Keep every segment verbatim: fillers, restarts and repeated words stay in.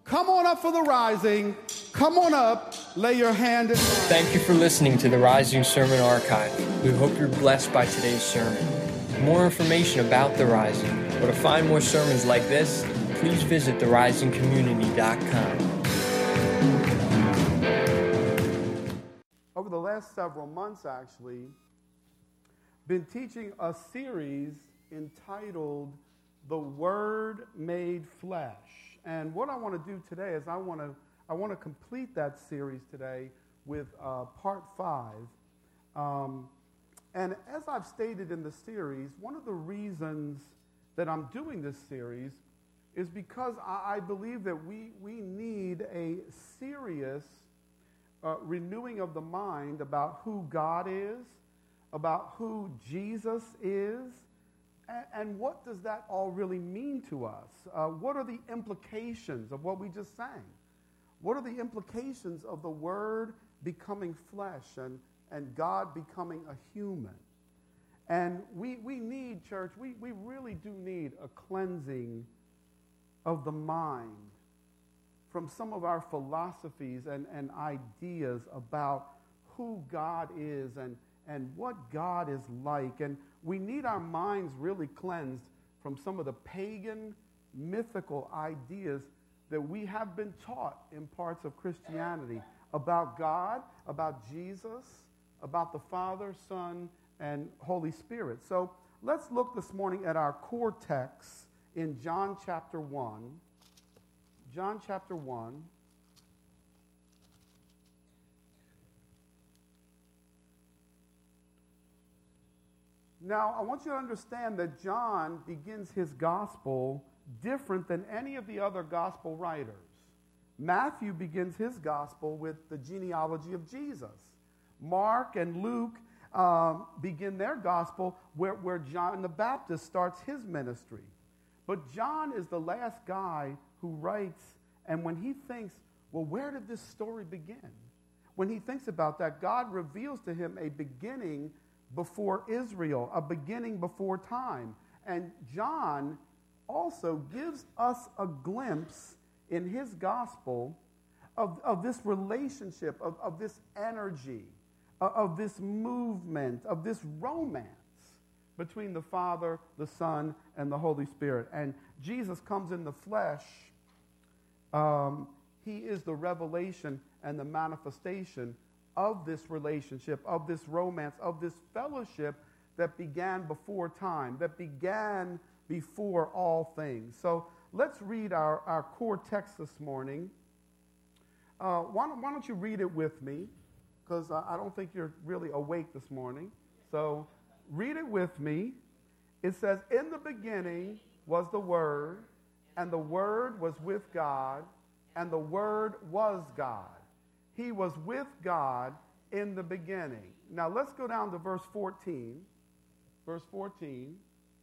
Come on up for the rising. Come on up. Lay your hand in mine. Thank you for listening to the Rising Sermon Archive. We hope you're blessed by today's sermon. For more information about The Rising, or to find more sermons like this, please visit the rising community dot com. Over the last several months, actually, been teaching a series entitled The Word Made Flesh. And what I want to do today is I want to I want to complete that series today with uh, part five. Um, and as I've stated in the series, one of the reasons that I'm doing this series is because I, I believe that we, we need a serious uh, renewing of the mind about who God is, about who Jesus is, and, and what does that all really mean to us? Uh, what are the implications of what we just sang? What are the implications of the Word becoming flesh and, and God becoming a human? And we, we need, church, we, we really do need a cleansing of the mind from some of our philosophies and, and ideas about who God is and, and what God is like. And we need our minds really cleansed from some of the pagan, mythical ideas that we have been taught in parts of Christianity about God, about Jesus, about the Father, Son, and Holy Spirit. So let's look this morning at our core text in John chapter one. John chapter one. Now, I want you to understand that John begins his gospel different than any of the other gospel writers. Matthew begins his gospel with the genealogy of Jesus. Mark and Luke um, begin their gospel where, where John the Baptist starts his ministry. But John is the last guy who writes, and when he thinks, well, where did this story begin? When he thinks about that, God reveals to him a beginning before Israel, a beginning before time. And John also gives us a glimpse in his gospel of, of this relationship, of, of this energy, of, of this movement, of this romance between the Father, the Son, and the Holy Spirit. And Jesus comes in the flesh. Um, he is the revelation and the manifestation of this relationship, of this romance, of this fellowship that began before time, that began before all things. So let's read our, our core text this morning. Uh, why, don't, why don't you read it with me? Because I, I don't think you're really awake this morning. So read it with me. It says, in the beginning was the Word, and the Word was with God, and the Word was God. He was with God in the beginning. Now let's go down to verse fourteen. Verse fourteen.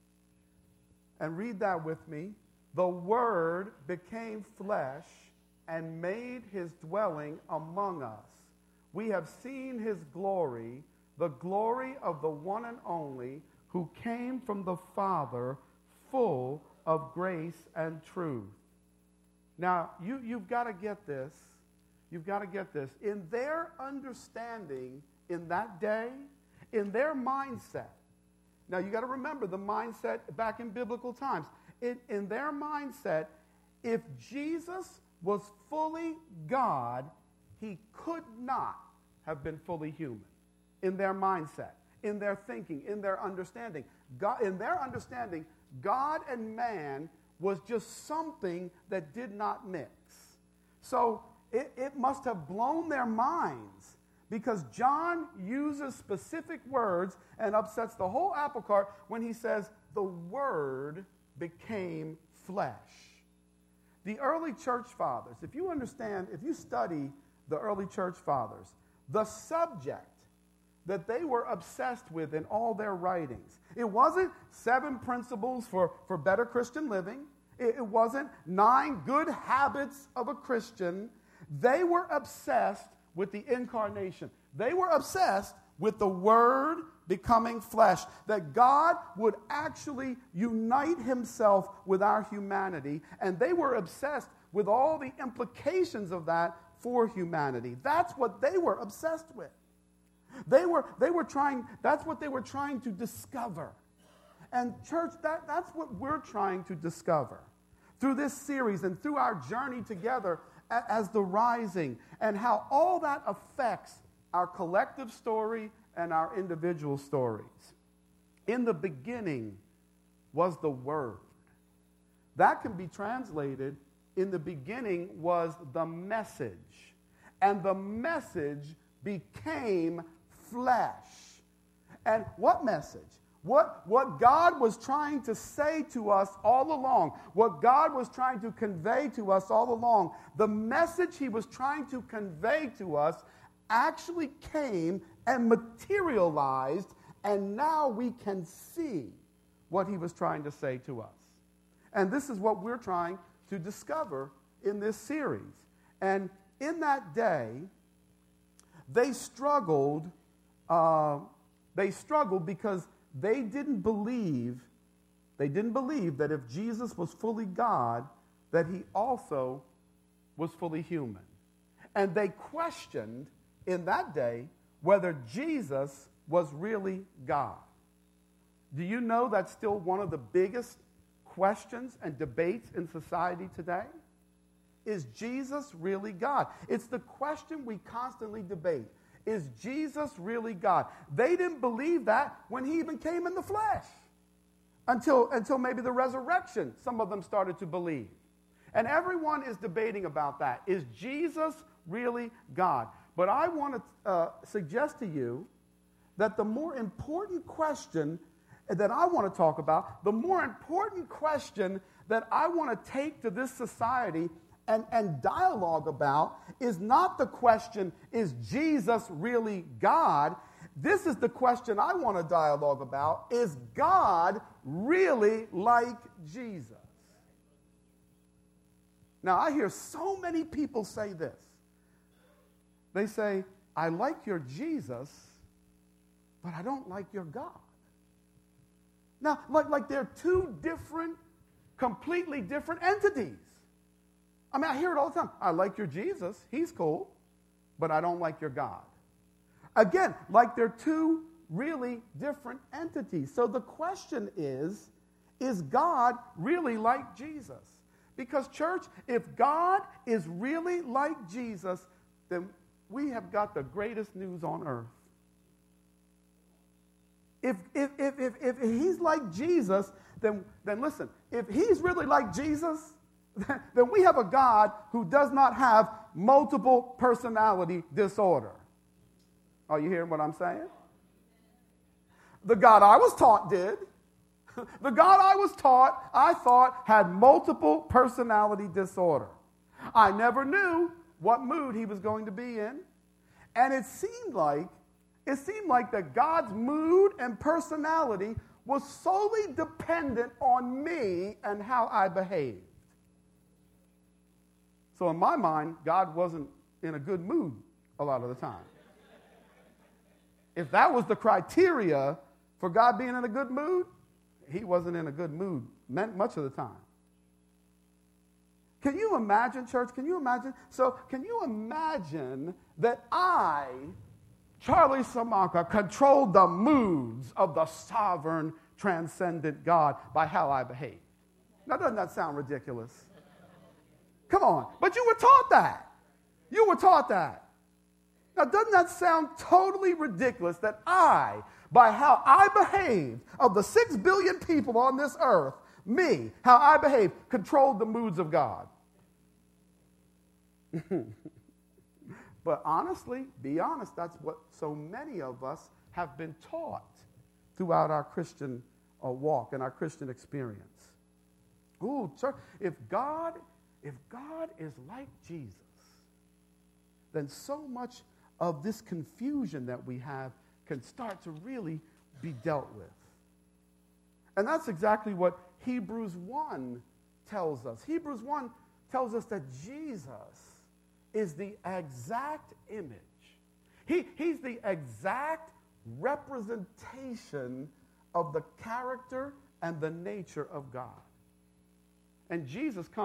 And read that with me. The Word became flesh and made his dwelling among us. We have seen his glory, the glory of the one and only who came from the Father, full of grace and truth. Now, you, you've got to get this. You've got to get this. In their understanding in that day, in their mindset, now you got to remember the mindset back in biblical times. In, in their mindset, if Jesus was fully God, he could not have been fully human. In their mindset, in their thinking, in their understanding. God, in their understanding, God and man was just something that did not mix. So it, it must have blown their minds because John uses specific words and upsets the whole apple cart when he says, the Word became flesh. The early church fathers, if you understand, if you study the early church fathers, the subject that they were obsessed with in all their writings, it wasn't seven principles for, for better Christian living. It, it wasn't nine good habits of a Christian. They were obsessed with the incarnation. They were obsessed with the Word becoming flesh, that God would actually unite himself with our humanity, and they were obsessed with all the implications of that for humanity. That's what they were obsessed with. They were, they were trying, that's what they were trying to discover. And church, that, that's what we're trying to discover through this series and through our journey together as the Rising, and how all that affects our collective story and our individual stories. In the beginning was the Word. That can be translated, in the beginning was the message. And the message became flesh. And what message? What, what God was trying to say to us all along, what God was trying to convey to us all along, the message he was trying to convey to us actually came and materialized, and now we can see what he was trying to say to us. And this is what we're trying to discover in this series. And in that day, they struggled, uh, they struggled because they didn't believe, they didn't believe that if Jesus was fully God, that he also was fully human. And they questioned in that day whether Jesus was really God. Do you know that's still one of the biggest questions and debates in society today? Is Jesus really God? It's the question we constantly debate. Is Jesus really God? They didn't believe that when he even came in the flesh. Until, until maybe the resurrection, some of them started to believe. And everyone is debating about that. Is Jesus really God? But I want to uh, suggest to you that the more important question that I want to talk about, the more important question that I want to take to this society and, and dialogue about is not the question, is Jesus really God? This is the question I want to dialogue about, is God really like Jesus? Now, I hear so many people say this. They say, I like your Jesus, but I don't like your God. Now, like, like they're two different, completely different entities. I mean, I hear it all the time. I like your Jesus. He's cool, but I don't like your God. Again, like they're two really different entities. So the question is, is God really like Jesus? Because, church, if God is really like Jesus, then we have got the greatest news on earth. If, if, if, if, if he's like Jesus, then, then listen, if he's really like Jesus, then we have a God who does not have multiple personality disorder. Are you hearing what I'm saying? The God I was taught did. The God I was taught, I thought, had multiple personality disorder. I never knew what mood he was going to be in. And it seemed like, it seemed like that God's mood and personality was solely dependent on me and how I behaved. So in my mind, God wasn't in a good mood a lot of the time. If that was the criteria for God being in a good mood, he wasn't in a good mood much of the time. Can you imagine, church? Can you imagine? So can you imagine that I, Charlie Samaka, controlled the moods of the sovereign, transcendent God by how I behave? Now, doesn't that sound ridiculous? Come on. But you were taught that. You were taught that. Now, doesn't that sound totally ridiculous that I, by how I behaved, of the six billion people on this earth, me, how I behaved, controlled the moods of God? But honestly, be honest, that's what so many of us have been taught throughout our Christian uh, walk and our Christian experience. Ooh, church, if God, if God is like Jesus, then so much of this confusion that we have can start to really be dealt with. And that's exactly what Hebrews one tells us. Hebrews one tells us that Jesus is the exact image. He, he's the exact representation of the character and the nature of God. And Jesus comes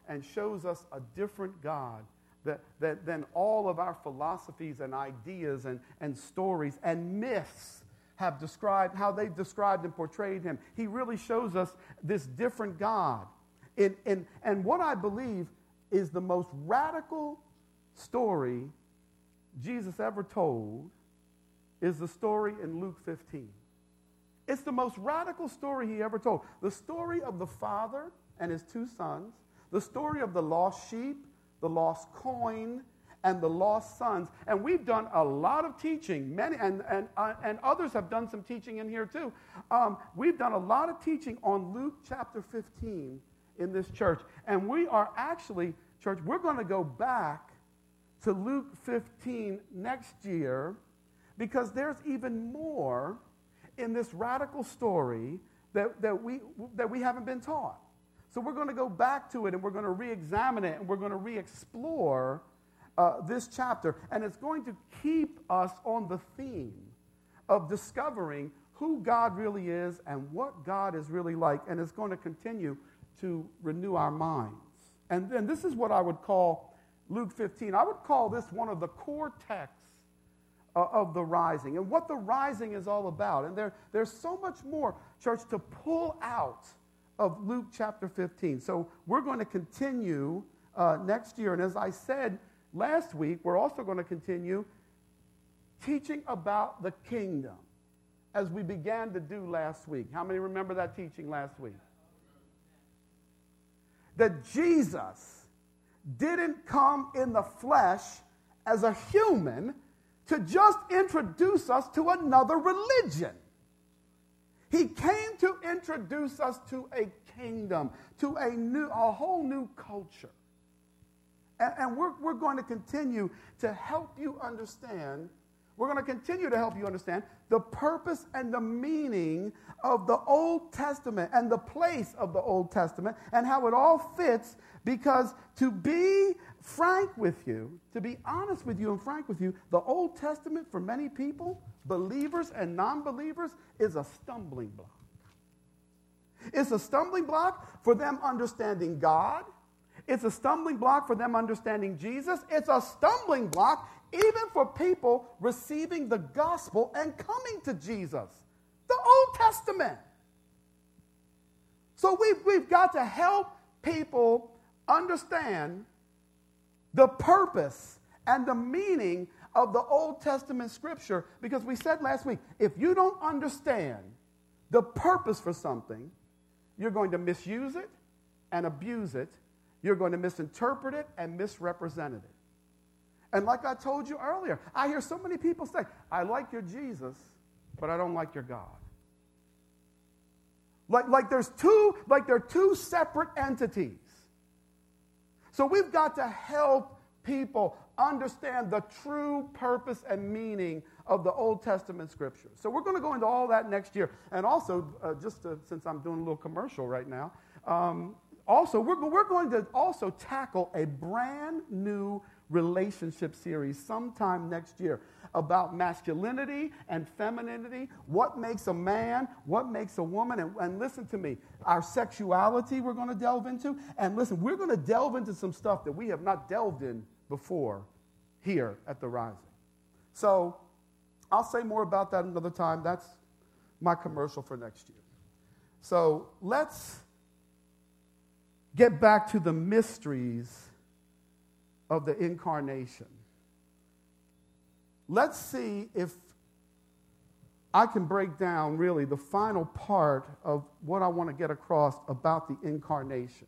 and shows us a different God that, that, than all of our philosophies and ideas and, and stories and myths have described, how they've described and portrayed him. He really shows us this different God. In, in, and what I believe is the most radical story Jesus ever told is the story in Luke fifteen. It's the most radical story he ever told. The story of the father and his two sons, the story of the lost sheep, the lost coin, and the lost sons. And we've done a lot of teaching, many, and, and, uh, and others have done some teaching in here too. Um, we've done a lot of teaching on Luke chapter fifteen in this church. And we are actually, church, we're going to go back to Luke fifteen next year because there's even more in this radical story that, that, we, that we haven't been taught. So we're going to go back to it and we're going to re-examine it and we're going to re-explore uh, this chapter. And it's going to keep us on the theme of discovering who God really is and what God is really like. And it's going to continue to renew our minds. And then this is what I would call Luke fifteen. I would call this one of the core texts uh, of the rising and what the rising is all about. And there, there's so much more, church, to pull out of Luke chapter fifteen. So we're going to continue uh, next year. And as I said last week, we're also going to continue teaching about the kingdom as we began to do last week. How many remember that teaching last week? That Jesus didn't come in the flesh as a human to just introduce us to another religion. He came to introduce us to a kingdom, to a new, a whole new culture. And, and we're, we're going to continue to help you understand, we're going to continue to help you understand the purpose and the meaning of the Old Testament and the place of the Old Testament and how it all fits, because to be frank with you, to be honest with you and frank with you, the Old Testament for many people, believers and non-believers, is a stumbling block. It's a stumbling block for them understanding God. It's a stumbling block for them understanding Jesus. It's a stumbling block even for people receiving the gospel and coming to Jesus. The Old Testament. So we've, we've got to help people understand the purpose and the meaning of the Old Testament scripture, because we said last week, if you don't understand the purpose for something, you're going to misuse it and abuse it. You're going to misinterpret it and misrepresent it. And like I told you earlier, I hear so many people say, I like your Jesus, but I don't like your God. Like, like there's two, like they're two separate entities. So we've got to help people understand the true purpose and meaning of the Old Testament scriptures. So we're going to go into all that next year. And also, uh, just to, since I'm doing a little commercial right now, um, also we're, we're going to also tackle a brand new relationship series sometime next year about masculinity and femininity, what makes a man, what makes a woman, and, and listen to me, our sexuality we're going to delve into, and listen, we're going to delve into some stuff that we have not delved in before here at The Rising. So I'll say more about that another time. That's my commercial for next year. So let's get back to the mysteries of the incarnation. Let's see if I can break down really the final part of what I want to get across about the incarnation.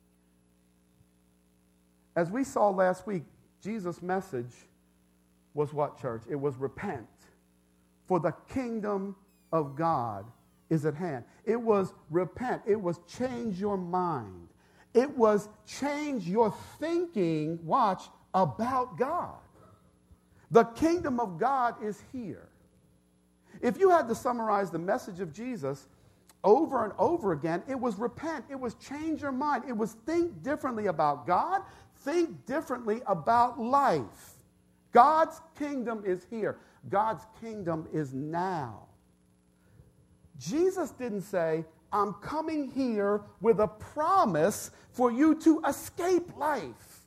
As we saw last week, Jesus' message was what, church? It was repent, for the kingdom of God is at hand. It was repent. It was change your mind. It was change your thinking, watch, about God. The kingdom of God is here. If you had to summarize the message of Jesus over and over again, it was repent. It was change your mind. It was think differently about God. Think differently about life. God's kingdom is here. God's kingdom is now. Jesus didn't say, I'm coming here with a promise for you to escape life.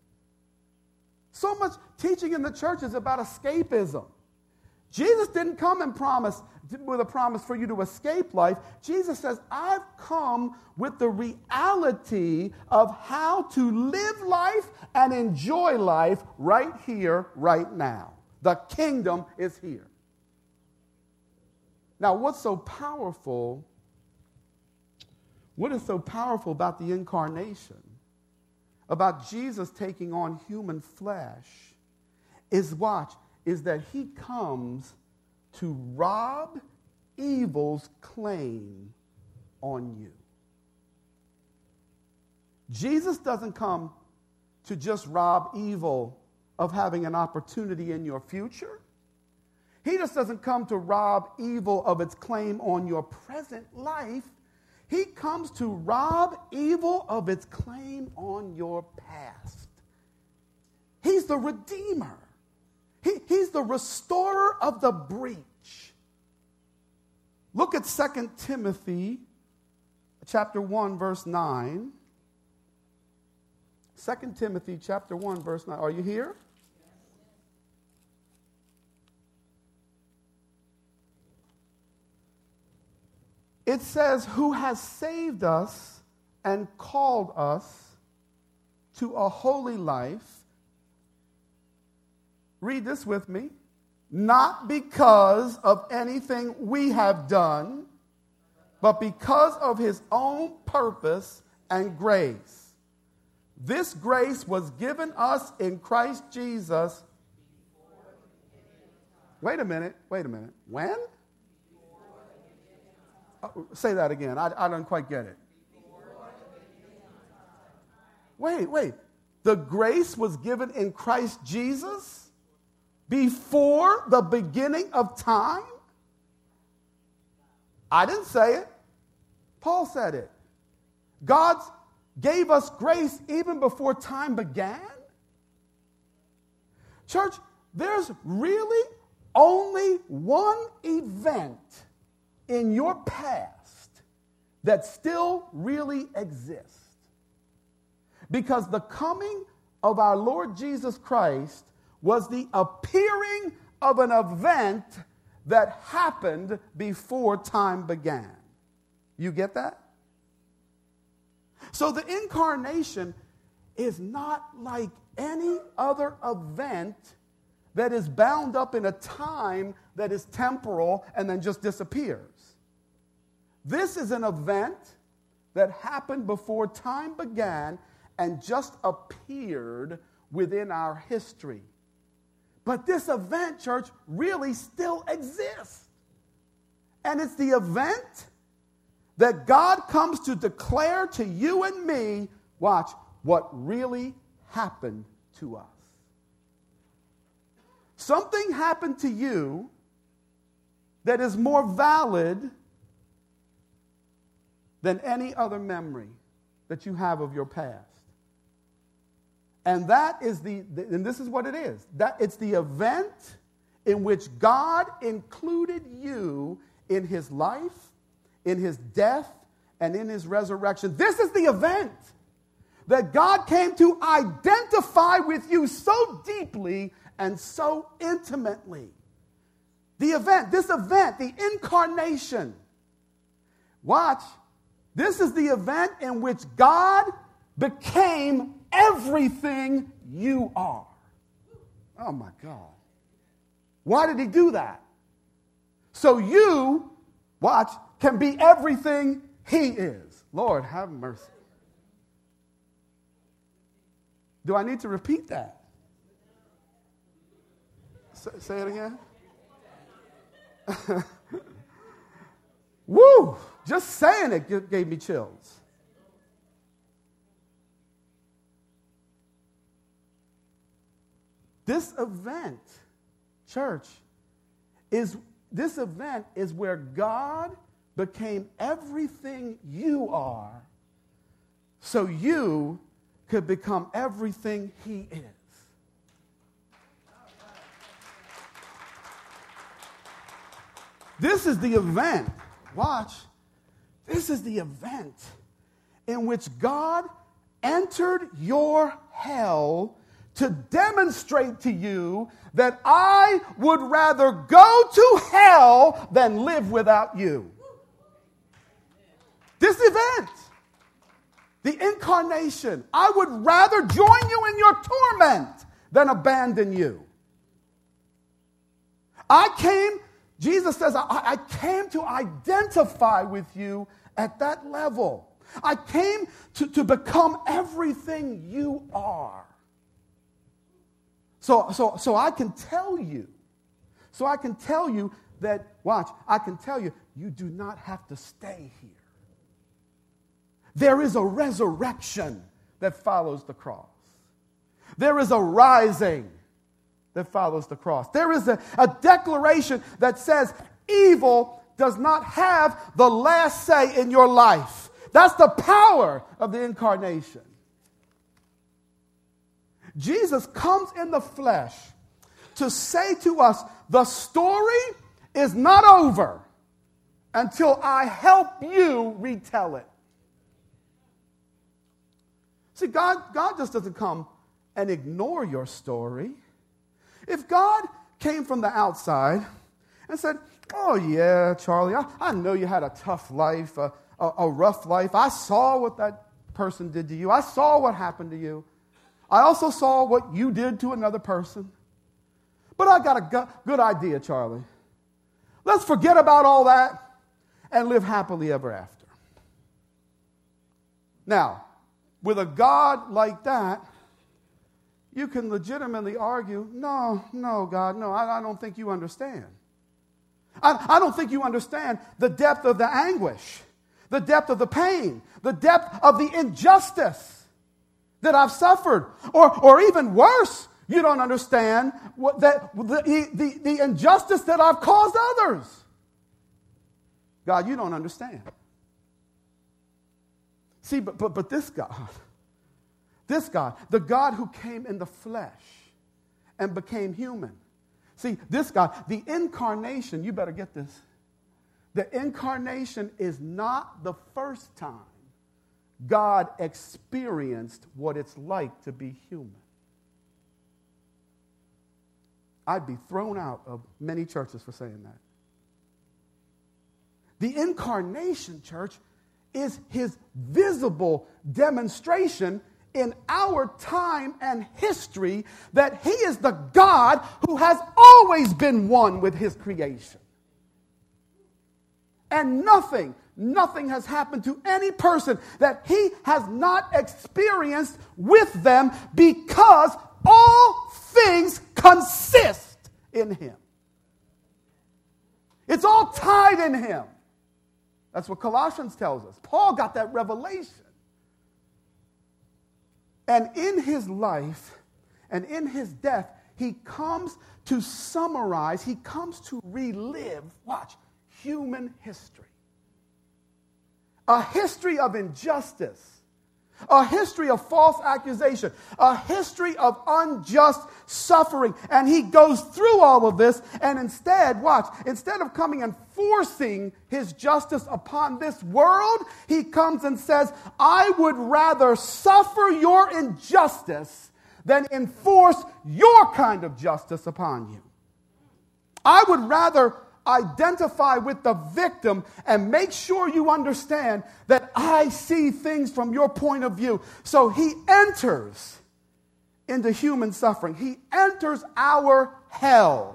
So much teaching in the church is about escapism. Jesus didn't come and promise with a promise for you to escape life. Jesus says, I've come with the reality of how to live life and enjoy life right here, right now. The kingdom is here. Now, what's so powerful, what is so powerful about the incarnation, about Jesus taking on human flesh, is watch, is that he comes to rob evil's claim on you. Jesus doesn't come to just rob evil of having an opportunity in your future. He just doesn't come to rob evil of its claim on your present life. He comes to rob evil of its claim on your past. He's the Redeemer. He, he's the restorer of the breach. Look at Second Timothy chapter one, verse nine. Second Timothy chapter one, verse nine. Are you here? It says, who has saved us and called us to a holy life. Read this with me. Not because of anything we have done, but because of his own purpose and grace. This grace was given us in Christ Jesus. Wait a minute, wait a minute. When? Oh, say that again. I, I don't quite get it. Wait, wait. The grace was given in Christ Jesus before the beginning of time? I didn't say it. Paul said it. God gave us grace even before time began? Church, there's really only one event in your past that still really exists. Because the coming of our Lord Jesus Christ was the appearing of an event that happened before time began. You get that? So the incarnation is not like any other event that is bound up in a time that is temporal and then just disappears. This is an event that happened before time began and just appeared within our history. But this event, church, really still exists. And it's the event that God comes to declare to you and me, watch, what really happened to us. Something happened to you that is more valid than any other memory that you have of your past. And that is the, the and this is what it is. That it's the event in which God included you in his life, in his death, and in his resurrection. This is the event that God came to identify with you so deeply and so intimately. The event, this event, the incarnation. Watch. This is the event in which God became everything you are. Oh my God. Why did he do that? So you, watch, can be everything he is. Lord, have mercy. Do I need to repeat that? Say, say it again. Woo! Just saying it gave me chills. This event, church, is this event is where God became everything you are so you could become everything he is. This is the event, watch, This is the event in which God entered your hell to demonstrate to you that I would rather go to hell than live without you. This event, the incarnation, I would rather join you in your torment than abandon you. I came, Jesus says, I, I came to identify with you at that level. I came to, to become everything you are. So, so, so I can tell you, so I can tell you that, watch, I can tell you, you do not have to stay here. There is a resurrection that follows the cross. There is a rising that follows the cross. There is a, a declaration that says evil does not have the last say in your life. That's the power of the incarnation. Jesus comes in the flesh to say to us, the story is not over until I help you retell it. See, God, God just doesn't come and ignore your story. If God came from the outside and said, oh yeah, Charlie, I, I know you had a tough life, a, a, a rough life. I saw what that person did to you. I saw what happened to you. I also saw what you did to another person. But I got a go- good idea, Charlie. Let's forget about all that and live happily ever after. Now, with a God like that, you can legitimately argue, no, no, God, no, I, I don't think you understand. I, I don't think you understand the depth of the anguish, the depth of the pain, the depth of the injustice that I've suffered. Or, or even worse, you don't understand what that, the, the, the injustice that I've caused others. God, you don't understand. See, but, but, but this God, this God, the God who came in the flesh and became human. See, this God, the incarnation, you better get this. The incarnation is not the first time God experienced what it's like to be human. I'd be thrown out of many churches for saying that. The incarnation, church, is his visible demonstration in our time and history that he is the God who has always been one with his creation. And nothing, nothing has happened to any person that he has not experienced with them, because all things consist in him. It's all tied in him. That's what Colossians tells us. Paul got that revelation. And in his life and in his death, he comes to summarize, he comes to relive, watch, human history. A history of injustice, a history of false accusation, a history of unjust suffering. And he goes through all of this, and instead, watch, instead of coming and forcing his justice upon this world, he comes and says, I would rather suffer your injustice than enforce your kind of justice upon you. I would rather identify with the victim and make sure you understand that I see things from your point of view. So he enters into human suffering. He enters our hell.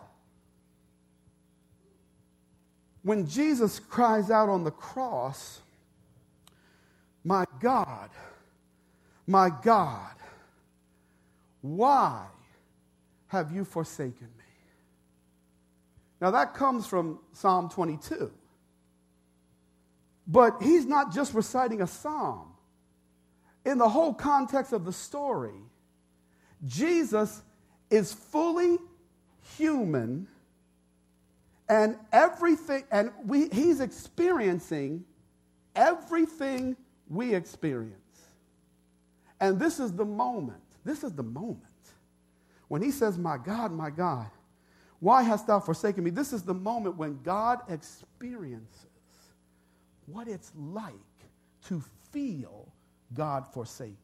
When Jesus cries out on the cross, my God, my God, why have you forsaken me? Now that comes from Psalm twenty-two. But he's not just reciting a psalm. In the whole context of the story, Jesus is fully human, and everything, and we, he's experiencing everything we experience. And this is the moment, this is the moment when he says, my God, my God, why hast thou forsaken me? This is the moment when God experiences what it's like to feel God forsaken.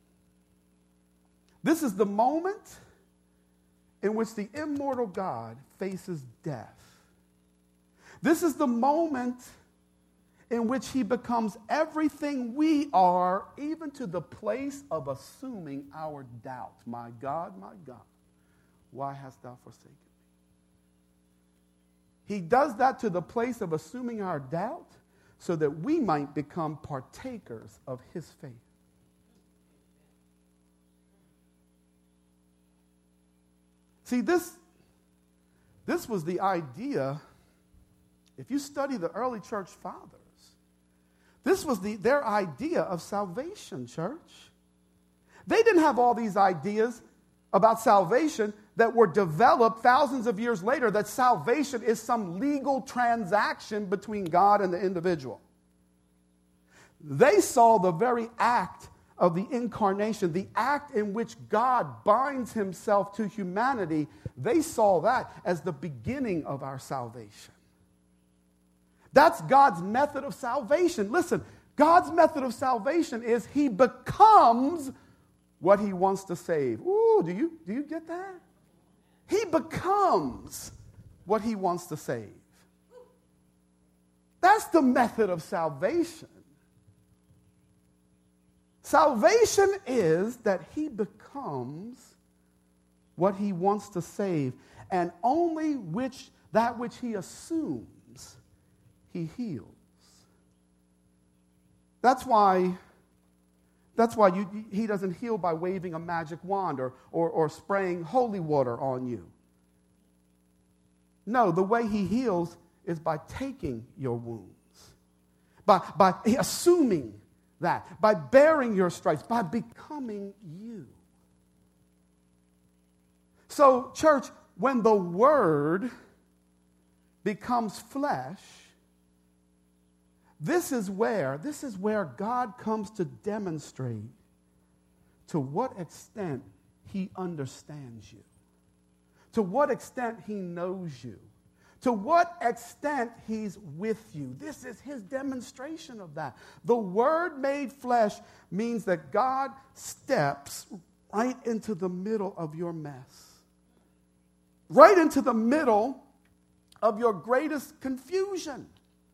This is the moment in which the immortal God faces death. This is the moment in which he becomes everything we are, even to the place of assuming our doubt. My God, my God, why hast thou forsaken me? He does that to the place of assuming our doubt so that we might become partakers of his faith. See, this, this was the idea. If you study the early church fathers, this was the, their idea of salvation, church. They didn't have all these ideas about salvation that were developed thousands of years later, that salvation is some legal transaction between God and the individual. They saw the very act of the incarnation, the act in which God binds himself to humanity. They saw that as the beginning of our salvation. That's God's method of salvation. Listen, God's method of salvation is he becomes what he wants to save. Ooh, do you, do you get that? He becomes what he wants to save. That's the method of salvation. Salvation is that he becomes what he wants to save, and only which that which he assumes he heals. That's why, that's why you, he doesn't heal by waving a magic wand or, or, or spraying holy water on you. No, the way he heals is by taking your wounds, by, by assuming that, by bearing your stripes, by becoming you. So, church, when the Word becomes flesh, this is where, this is where God comes to demonstrate to what extent he understands you, to what extent he knows you, to what extent he's with you. This is his demonstration of that. The Word made flesh means that God steps right into the middle of your mess, right into the middle of your greatest confusion.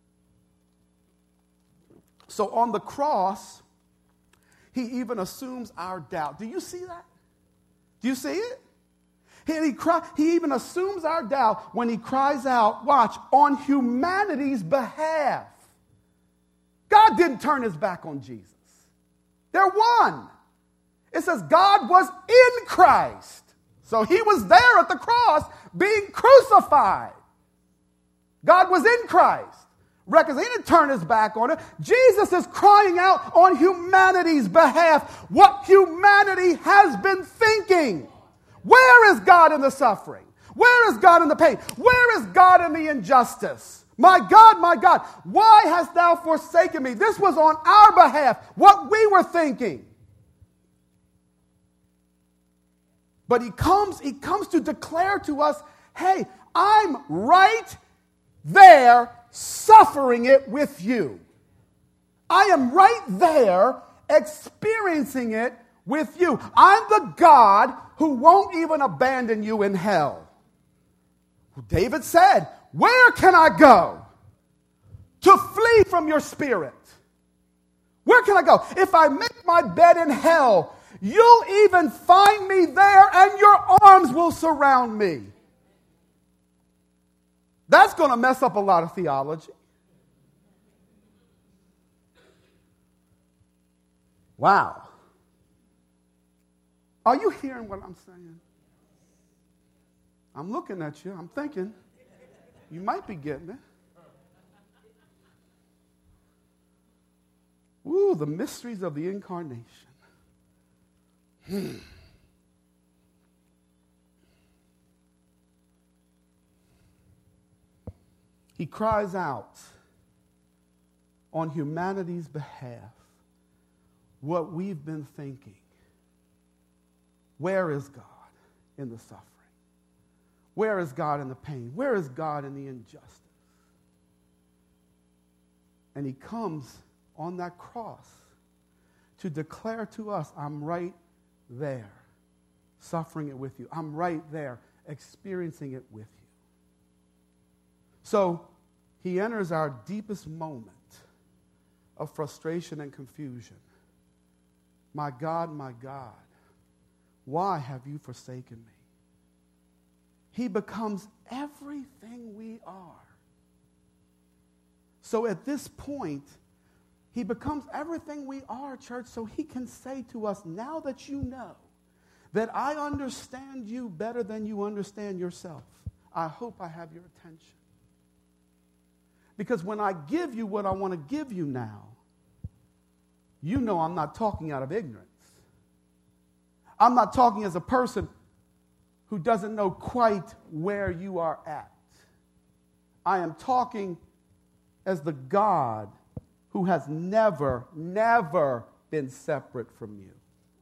So on the cross, he even assumes our doubt. Do you see that? Do you see it? He, he, cry, he even assumes our doubt when he cries out, watch, on humanity's behalf. God didn't turn his back on Jesus. They're one. It says God was in Christ. So he was there at the cross being crucified. God was in Christ. Records, he didn't turn his back on it. Jesus is crying out on humanity's behalf what humanity has been thinking. Where is God in the suffering? Where is God in the pain? Where is God in the injustice? My God, my God, why hast thou forsaken me? This was on our behalf, what we were thinking. But he comes, he comes to declare to us, hey, I'm right there suffering it with you. I am right there experiencing it with you. I'm the God who won't even abandon you in hell. David said, where can I go to flee from your spirit? Where can I go? If I make my bed in hell, you'll even find me there and your arms will surround me. That's going to mess up a lot of theology. Wow. Are you hearing what I'm saying? I'm looking at you. I'm thinking you might be getting it. Ooh, the mysteries of the incarnation. Hmm. He cries out on humanity's behalf what we've been thinking. Where is God in the suffering? Where is God in the pain? Where is God in the injustice? And he comes on that cross to declare to us, I'm right there, suffering it with you. I'm right there, experiencing it with you. So he enters our deepest moment of frustration and confusion. My God, my God, why have you forsaken me? He becomes everything we are. So at this point, he becomes everything we are, church, so he can say to us, now that you know that I understand you better than you understand yourself, I hope I have your attention. Because when I give you what I want to give you now, you know I'm not talking out of ignorance. I'm not talking as a person who doesn't know quite where you are at. I am talking as the God who has never, never been separate from you.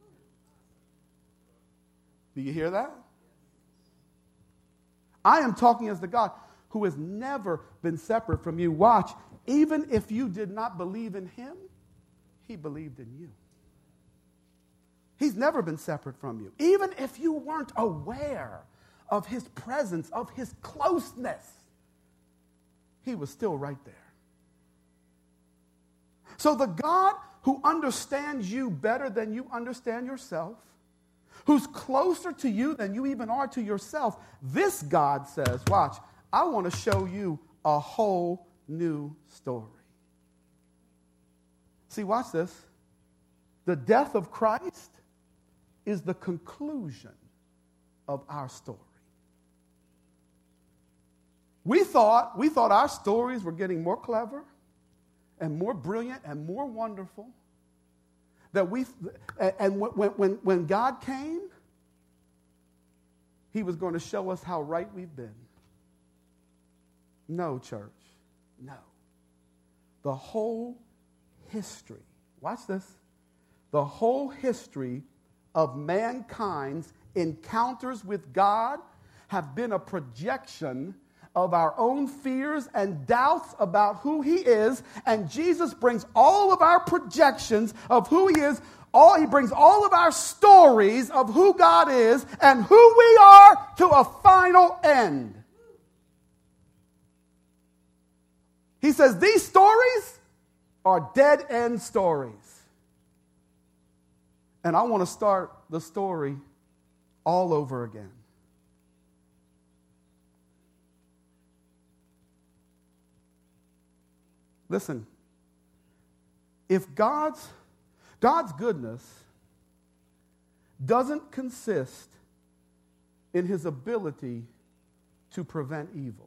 Do you hear that? I am talking as the God who has never been separate from you. Watch, even if you did not believe in him, he believed in you. He's never been separate from you. Even if you weren't aware of his presence, of his closeness, he was still right there. So the God who understands you better than you understand yourself, who's closer to you than you even are to yourself, this God says, watch, I want to show you a whole new story. See, watch this. The death of Christ is the conclusion of our story. We thought, we thought our stories were getting more clever and more brilliant and more wonderful. That we, and when, when, when God came, he was going to show us how right we've been. No, church, no. The whole history, watch this, the whole history of mankind's encounters with God have been a projection of our own fears and doubts about who he is, and Jesus brings all of our projections of who he is, all he brings all of our stories of who God is and who we are to a final end. He says these stories are dead-end stories. And I want to start the story all over again. Listen, if God's, God's goodness doesn't consist in his ability to prevent evil.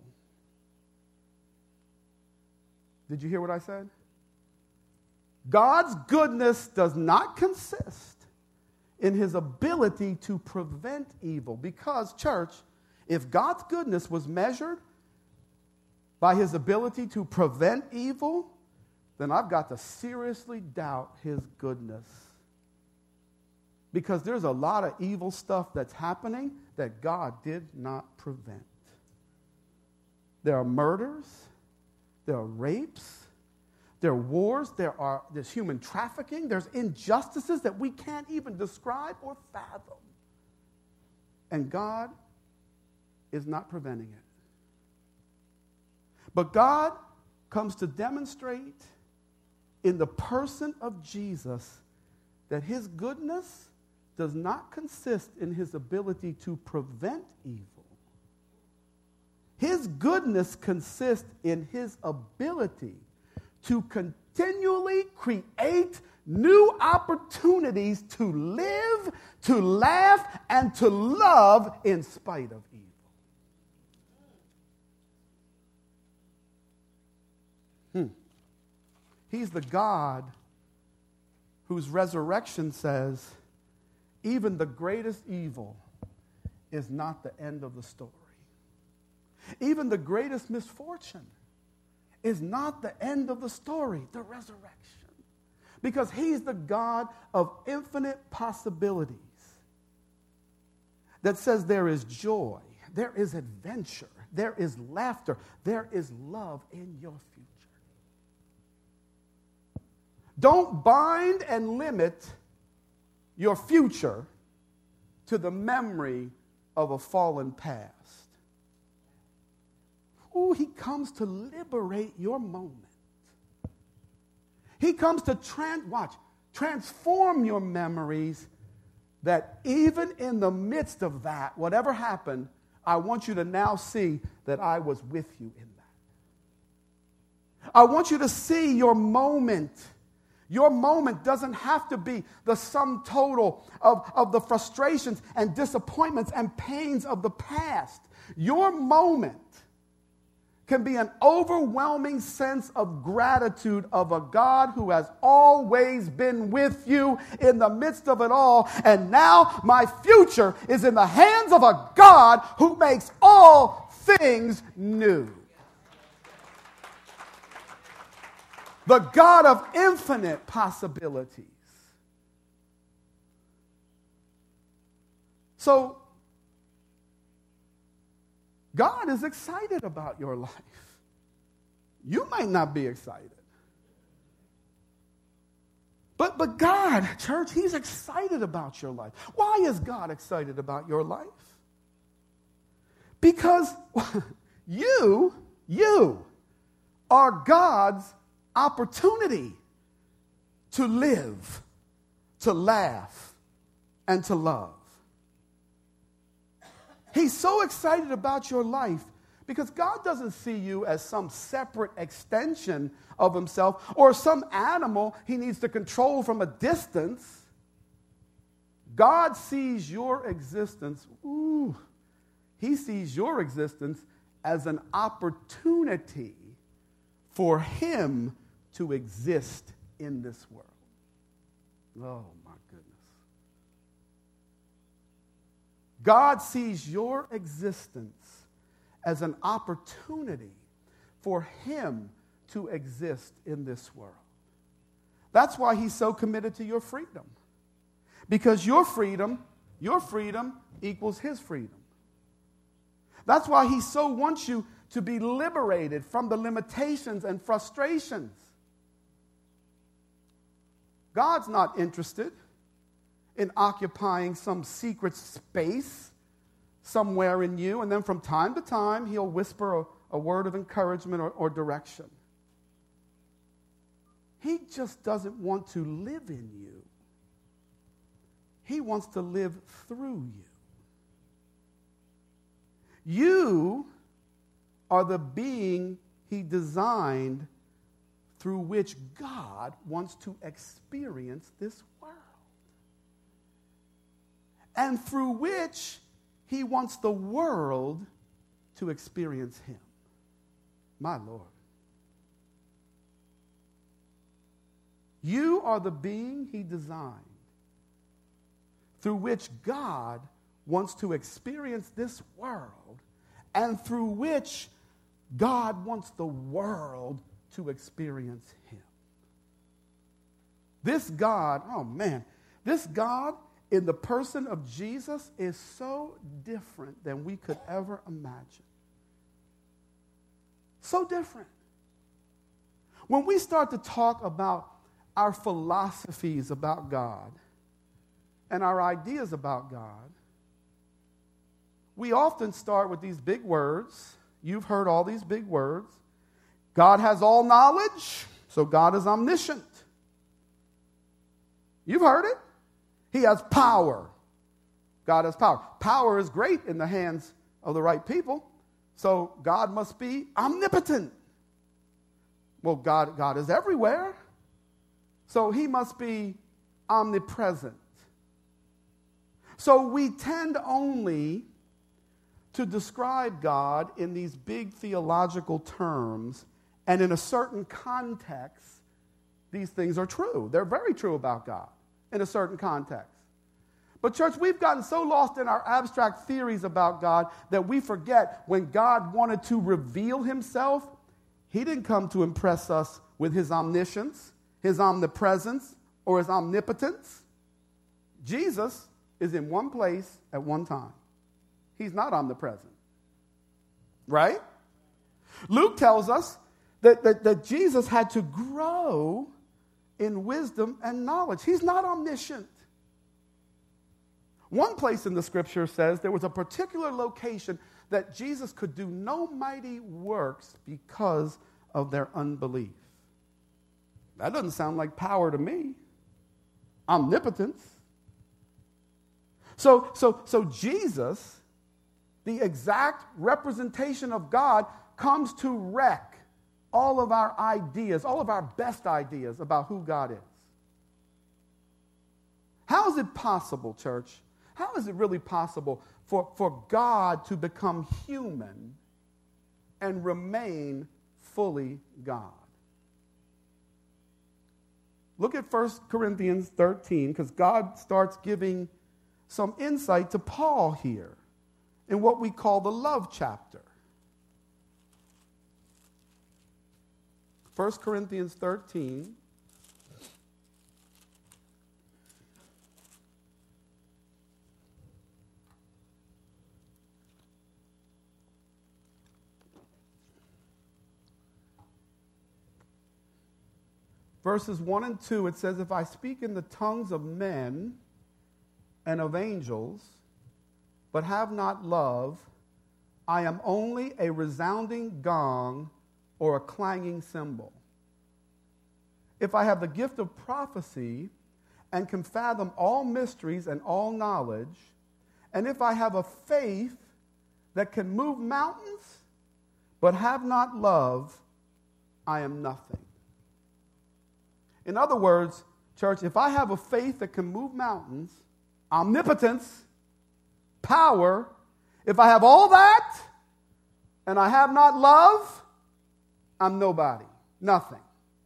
Did you hear what I said? God's goodness does not consist in his ability to prevent evil. Because, church, if God's goodness was measured by his ability to prevent evil, then I've got to seriously doubt his goodness. Because there's a lot of evil stuff that's happening that God did not prevent. There are murders, there are rapes, there are wars, there are there's human trafficking, there's injustices that we can't even describe or fathom. And God is not preventing it. But God comes to demonstrate in the person of Jesus that his goodness does not consist in his ability to prevent evil. His goodness consists in his ability to continually create new opportunities to live, to laugh, and to love in spite of evil. Hmm. He's the God whose resurrection says, even the greatest evil is not the end of the story. Even the greatest misfortune is not the end of the story, the resurrection. Because he's the God of infinite possibilities that says there is joy, there is adventure, there is laughter, there is love in your future. Don't bind and limit your future to the memory of a fallen past. Ooh, he comes to liberate your moment. He comes to trans- watch, transform your memories, that even in the midst of that, whatever happened, I want you to now see that I was with you in that. I want you to see your moment. Your moment doesn't have to be the sum total of, of the frustrations and disappointments and pains of the past. Your moment can be an overwhelming sense of gratitude of a God who has always been with you in the midst of it all. And now my future is in the hands of a God who makes all things new. The God of infinite possibilities. So, God is excited about your life. You might not be excited. But, but God, church, He's excited about your life. Why is God excited about your life? Because you, you are God's opportunity to live, to laugh, and to love. He's so excited about your life because God doesn't see you as some separate extension of Himself or some animal He needs to control from a distance. God sees your existence, ooh, He sees your existence as an opportunity for Him to exist in this world. Oh, my goodness. God sees your existence as an opportunity for Him to exist in this world. That's why He's so committed to your freedom. Because your freedom, your freedom equals His freedom. That's why He so wants you to be liberated from the limitations and frustrations. God's not interested in occupying some secret space somewhere in you, and then from time to time, He'll whisper a, a word of encouragement or, or direction. He just doesn't want to live in you. He wants to live through you. You are the being He designed through which God wants to experience this world. And through which He wants the world to experience Him. My Lord. You are the being He designed through which God wants to experience this world and through which God wants the world to experience Him. This God, oh man, this God in the person of Jesus is so different than we could ever imagine. So different. When we start to talk about our philosophies about God and our ideas about God, we often start with these big words. You've heard all these big words. God has all knowledge, so God is omniscient. You've heard it. He has power. God has power. Power is great in the hands of the right people, so God must be omnipotent. Well, God, God is everywhere, so He must be omnipresent. So we tend only to describe God in these big theological terms, and in a certain context, these things are true. They're very true about God in a certain context. But church, we've gotten so lost in our abstract theories about God that we forget when God wanted to reveal Himself, He didn't come to impress us with His omniscience, His omnipresence, or His omnipotence. Jesus is in one place at one time. He's not omnipresent. Right? Luke tells us that, that, that Jesus had to grow in wisdom and knowledge. He's not omniscient. One place in the scripture says there was a particular location that Jesus could do no mighty works because of their unbelief. That doesn't sound like power to me. Omnipotence. So, so, so Jesus, the exact representation of God, comes to wreck all of our ideas, all of our best ideas about who God is. How is it possible, church? How is it really possible for, for God to become human and remain fully God? Look at First Corinthians thirteen, because God starts giving some insight to Paul here in what we call the love chapter. First Corinthians thirteen. Verses one and two, it says, if I speak in the tongues of men and of angels, but have not love, I am only a resounding gong or a clanging cymbal. If I have the gift of prophecy and can fathom all mysteries and all knowledge, and if I have a faith that can move mountains, but have not love, I am nothing. In other words, church, if I have a faith that can move mountains, omnipotence, power, if I have all that and I have not love, I'm nobody, nothing.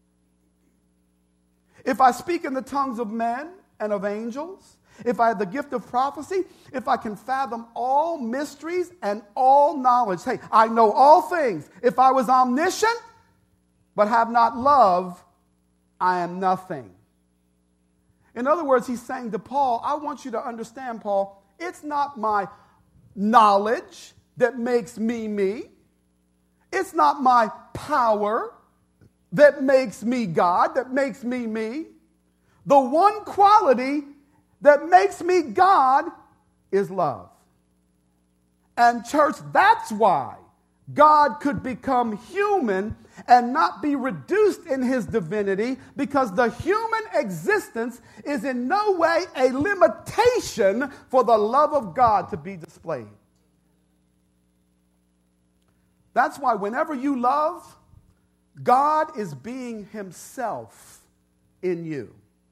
If I speak in the tongues of men and of angels, if I have the gift of prophecy, if I can fathom all mysteries and all knowledge, hey, I know all things. If I was omniscient but have not love, I am nothing. In other words, he's saying to Paul, I want you to understand, Paul, it's not my knowledge that makes me me. It's not my power that makes me God, that makes me me. The one quality that makes me God is love. And church, that's why God could become human and not be reduced in his divinity, because the human existence is in no way a limitation for the love of God to be displayed. That's why whenever you love, God is being himself in you.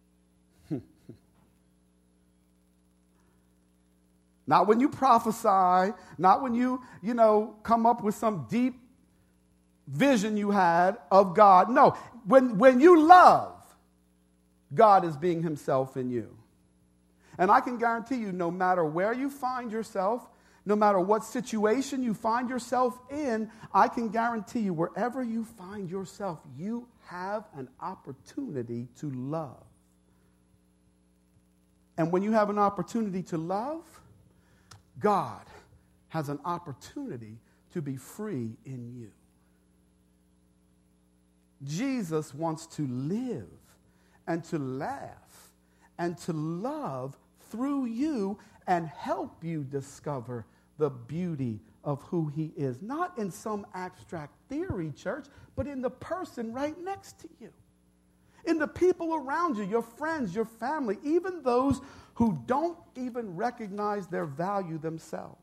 Not when you prophesy, not when you, you know, come up with some deep vision you had of God. No, when, when you love, God is being himself in you. And I can guarantee you, no matter where you find yourself, no matter what situation you find yourself in, I can guarantee you, wherever you find yourself, you have an opportunity to love. And when you have an opportunity to love, God has an opportunity to be free in you. Jesus wants to live and to laugh and to love through you and help you discover the beauty of who he is. Not in some abstract theory, church, but in the person right next to you. In the people around you, your friends, your family, even those who don't even recognize their value themselves.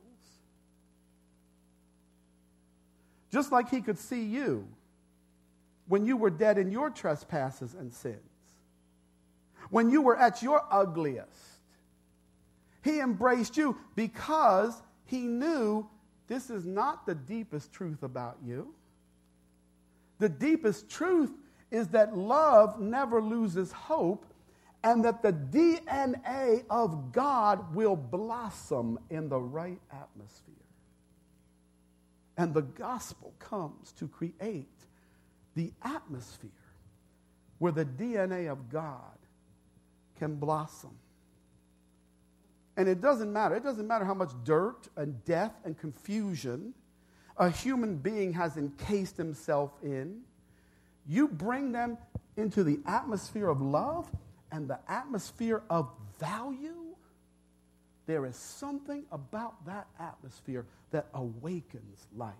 Just like he could see you when you were dead in your trespasses and sins. When you were at your ugliest. He embraced you because he knew this is not the deepest truth about you. The deepest truth is that love never loses hope, and that the D N A of God will blossom in the right atmosphere. And the gospel comes to create the atmosphere where the D N A of God can blossom. And it doesn't matter. It doesn't matter how much dirt and death and confusion a human being has encased himself in. You bring them into the atmosphere of love and the atmosphere of value, there is something about that atmosphere that awakens life.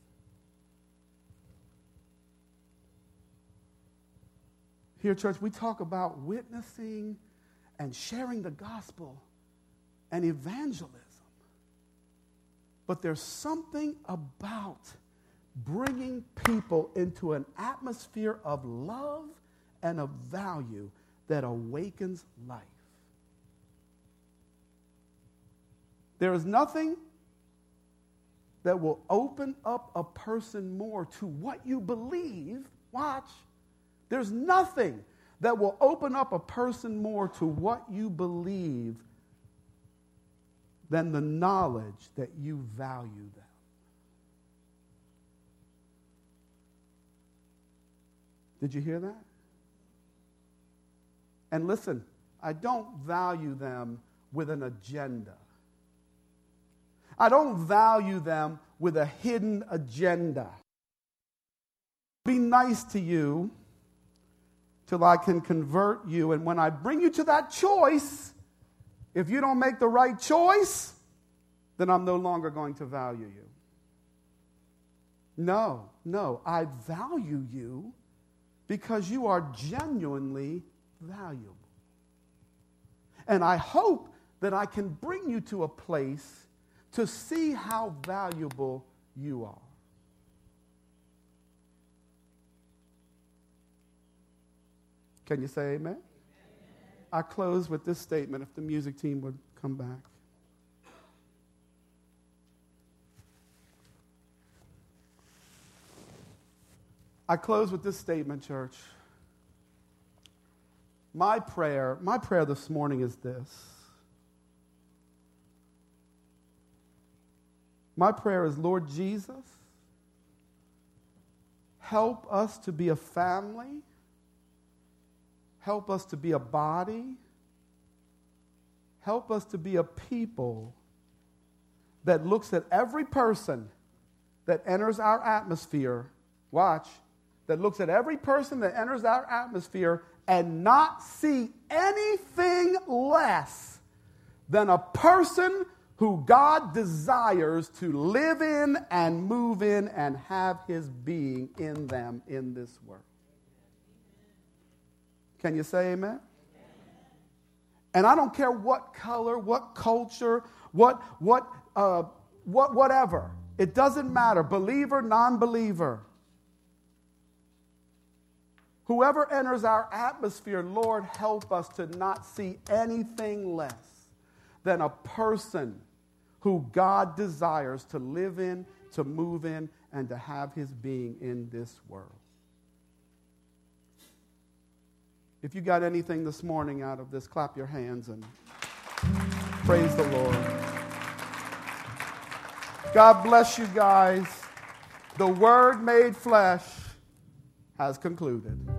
Here, church, we talk about witnessing and sharing the gospel and evangelism. But there's something about bringing people into an atmosphere of love and of value that awakens life. There is nothing that will open up a person more to what you believe. Watch. There's nothing that will open up a person more to what you believe than the knowledge that you value them. Did you hear that? And listen, I don't value them with an agenda. I don't value them with a hidden agenda. Be nice to you till I can convert you. And when I bring you to that choice, if you don't make the right choice, then I'm no longer going to value you. No, no, I value you because you are genuinely valuable. And I hope that I can bring you to a place to see how valuable you are. Can you say amen? Amen? I close with this statement, if the music team would come back. I close with this statement, church. My prayer, my prayer this morning is this. My prayer is, Lord Jesus, help us to be a family. Help us to be a body. Help us to be a people that looks at every person that enters our atmosphere. Watch. That looks at every person that enters our atmosphere and not see anything less than a person who God desires to live in and move in and have his being in them in this world. Can you say amen? Amen? And I don't care what color, what culture, what, what, uh, what, whatever. It doesn't matter. Believer, non-believer. Whoever enters our atmosphere, Lord, help us to not see anything less than a person who God desires to live in, to move in, and to have his being in this world. If you got anything this morning out of this, clap your hands and praise the Lord. God bless you guys. The Word made flesh has concluded.